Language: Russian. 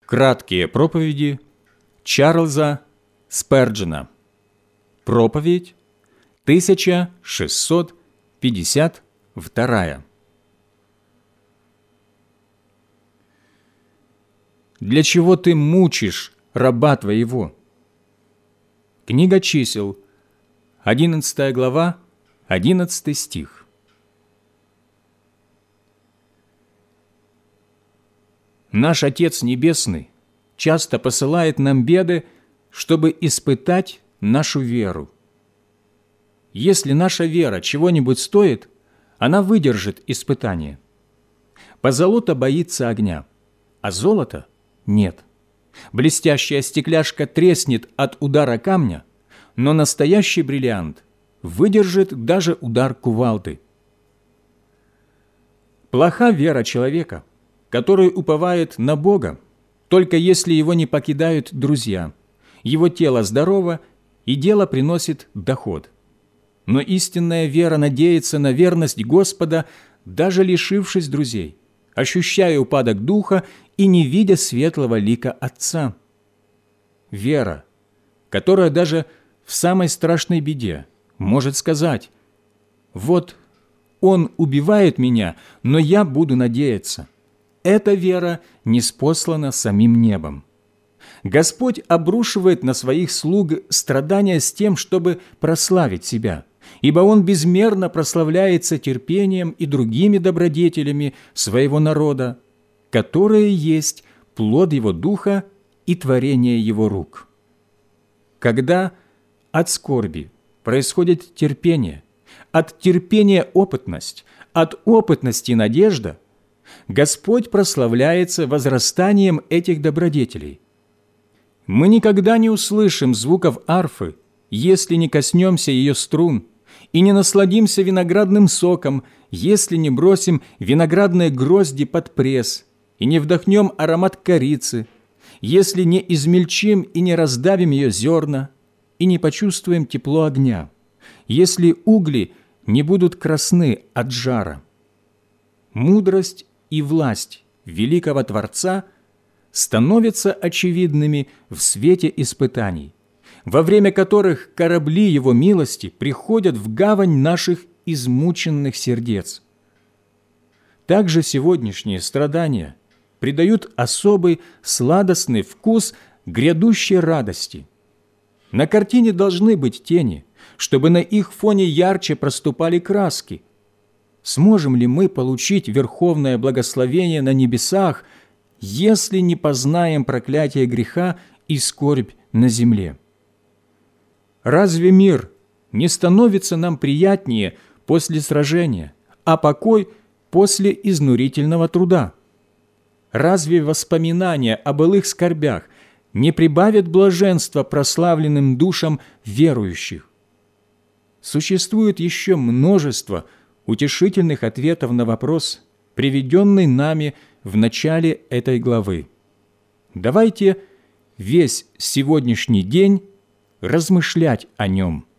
Краткие проповеди Чарльза Сперджена. Проповедь 1652. Для чего ты мучишь раба твоего? Книга Чисел, 11 глава, 11 стих. Наш Отец Небесный часто посылает нам беды, чтобы испытать нашу веру. Если наша вера чего-нибудь стоит, она выдержит испытание. Позолота боится огня, а золото нет. Блестящая стекляшка треснет от удара камня, но настоящий бриллиант выдержит даже удар кувалды. Плоха вера человека, который уповает на Бога, только если его не покидают друзья, его тело здорово и дело приносит доход. Но истинная вера надеется на верность Господа, даже лишившись друзей, ощущая упадок духа и не видя светлого лика Отца. Вера, которая даже в самой страшной беде может сказать: «Вот он убивает меня, но я буду надеяться». Эта вера ниспослана самим небом. Господь обрушивает на своих слуг страдания с тем, чтобы прославить себя, ибо Он безмерно прославляется терпением и другими добродетелями своего народа, которые есть плод Его Духа и творение Его рук. Когда от скорби происходит терпение, от терпения опытность, от опытности надежда, Господь прославляется возрастанием этих добродетелей. Мы никогда не услышим звуков арфы, если не коснемся ее струн, и не насладимся виноградным соком, если не бросим виноградные грозди под пресс, и не вдохнем аромат корицы, если не измельчим и не раздавим ее зерна, и не почувствуем тепло огня, если угли не будут красны от жара. Мудрость и власть великого Творца становятся очевидными в свете испытаний, во время которых корабли Его милости приходят в гавань наших измученных сердец. Также сегодняшние страдания придают особый сладостный вкус грядущей радости. На картине должны быть тени, чтобы на их фоне ярче проступали краски. Сможем ли мы получить верховное благословение на небесах, если не познаем проклятие греха и скорбь на земле? Разве мир не становится нам приятнее после сражения, а покой после изнурительного труда? Разве воспоминания о былых скорбях не прибавят блаженства прославленным душам верующих? Существует еще множество утешительных ответов на вопрос, приведенный нами в начале этой главы. Давайте весь сегодняшний день размышлять о нем.